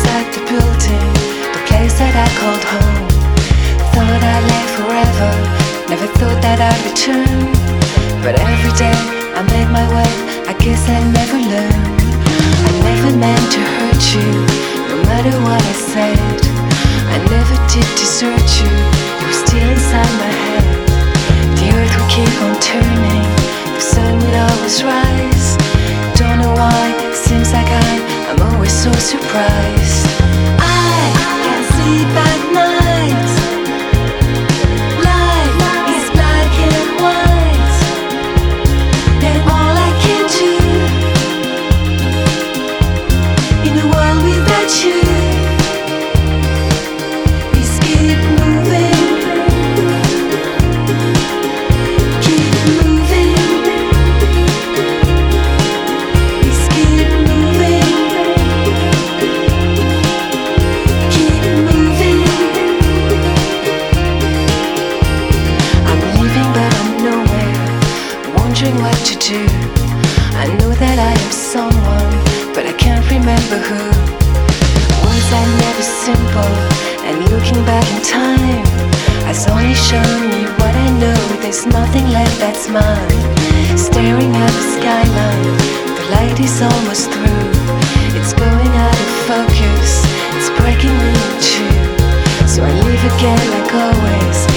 outside the building, the place that I called home. Thought I'd lay forever, never thought that I'd return. But every day I made my way, I guess I never learned. I never meant to hurt you, no matter what I said. I never did desert you, you were still inside my head. The earth would keep on turning, the sun would always rise. Don't know why, seems like I'm always so surprised. I can't sleep at night. Life is black and white, and all I can do in a world without you is keep moving, keep moving, is keep moving, keep moving. I'm leaving but I'm nowhere, wondering what to do. I know that I am someone, but I can't remember who. Was I never simple? And looking back in time has only shown me what I know. There's nothing left that's mine. Staring at the skyline, the light is almost through. It's going out of focus, it's breaking me in two. So I live again like always,